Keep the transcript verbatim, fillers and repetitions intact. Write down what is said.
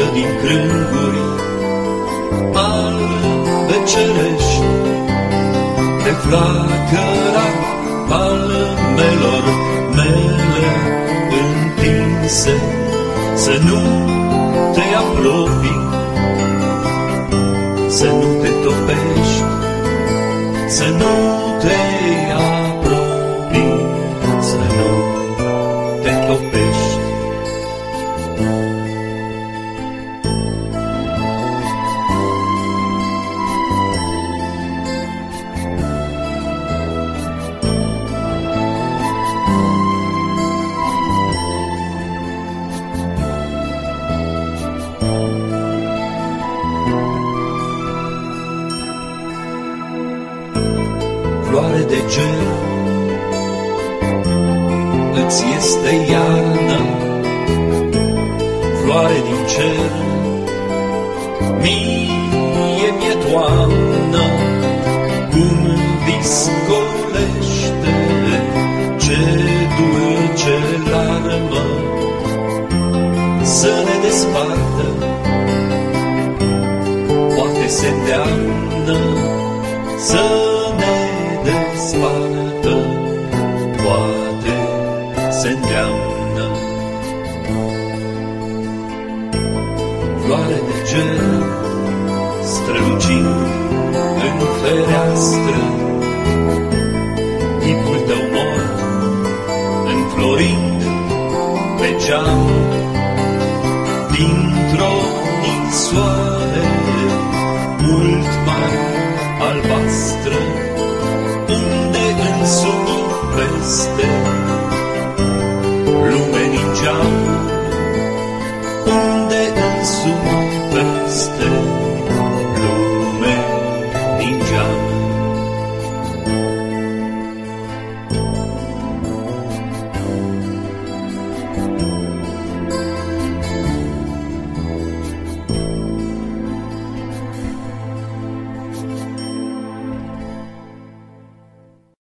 din crânguri albe cerești, de flacăra palmelor mele întinse, să nu te apropii, să nu te topești, să nu te apropii, să nu te topești. Floare de ger, îți este iarnă, floare din cer, mie mi-e toamnă, cum viscolește, ce dulce larmă, să ne despartă, poate se îndeamnă, să ne despartă, poate se îndeamnă. Floare de ger, strălucind în fereastră, chipul tău mort, înflorind pe geam, dintr-o ninsoare mult mai albastră, unde însumi peste lume din geam, unde însumi peste lume din geam.